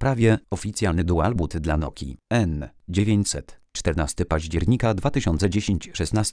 sprawie oficjalny dual boot dla Nokii N900. 14 października 2010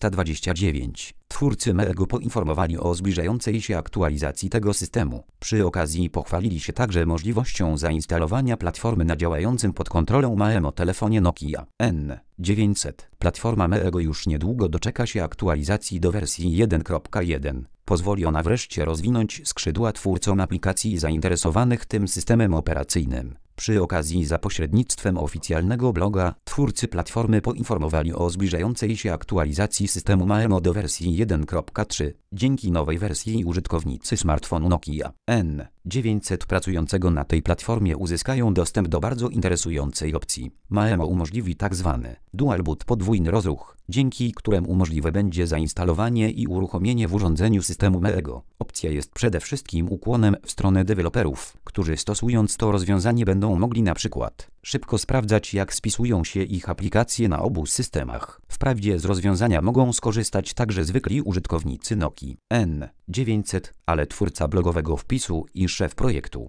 16:29. Twórcy Meego poinformowali o zbliżającej się aktualizacji tego systemu. Przy okazji pochwalili się także możliwością zainstalowania platformy na działającym pod kontrolą Maemo telefonie Nokia N900. Platforma Meego już niedługo doczeka się aktualizacji do wersji 1.1. Pozwoli ona wreszcie rozwinąć skrzydła twórcom aplikacji zainteresowanych tym systemem operacyjnym. Przy okazji za pośrednictwem oficjalnego bloga twórcy platformy poinformowali o zbliżającej się aktualizacji systemu Maemo do wersji 1.3. Dzięki nowej wersji użytkownicy smartfonu Nokia N900 pracującego na tej platformie uzyskają dostęp do bardzo interesującej opcji. Maemo umożliwi tzw. dual boot podwójny rozruch, dzięki któremu możliwe będzie zainstalowanie i uruchomienie w urządzeniu systemu Meego. Opcja jest przede wszystkim ukłonem w stronę deweloperów, którzy stosując to rozwiązanie będą mogli na przykład szybko sprawdzać, jak spisują się ich aplikacje na obu systemach. Wprawdzie z rozwiązania mogą skorzystać także zwykli użytkownicy Nokii N900, ale twórca blogowego wpisu i szef projektu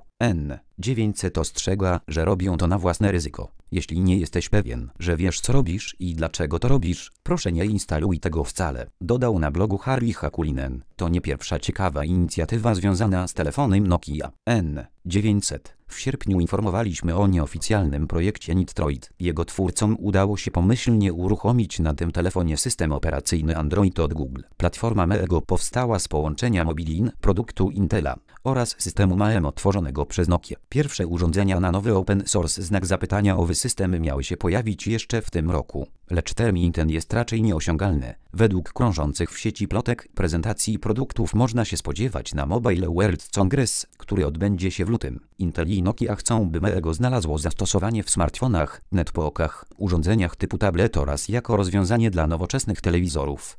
N900 ostrzega, że robią to na własne ryzyko. Jeśli nie jesteś pewien, że wiesz co robisz i dlaczego to robisz, proszę nie instaluj tego wcale. Dodał na blogu Harri Hakulinen. To nie pierwsza ciekawa inicjatywa związana z telefonem Nokia N900. W sierpniu informowaliśmy o nieoficjalnym projekcie Nitroid. Jego twórcom udało się pomyślnie uruchomić na tym telefonie system operacyjny Android od Google. Platforma Meego powstała z połączenia Mobilin, produktu Intela, oraz systemu Maemo tworzonego przez Nokię. Pierwsze urządzenia na nowy open source znak zapytania owy systemy miały się pojawić jeszcze w tym roku, lecz termin ten jest raczej nieosiągalny. Według krążących w sieci plotek prezentacji produktów można się spodziewać na Mobile World Congress, który odbędzie się w lutym. Intel i Nokia chcą, by Meego znalazło zastosowanie w smartfonach, netbookach, urządzeniach typu tablet oraz jako rozwiązanie dla nowoczesnych telewizorów.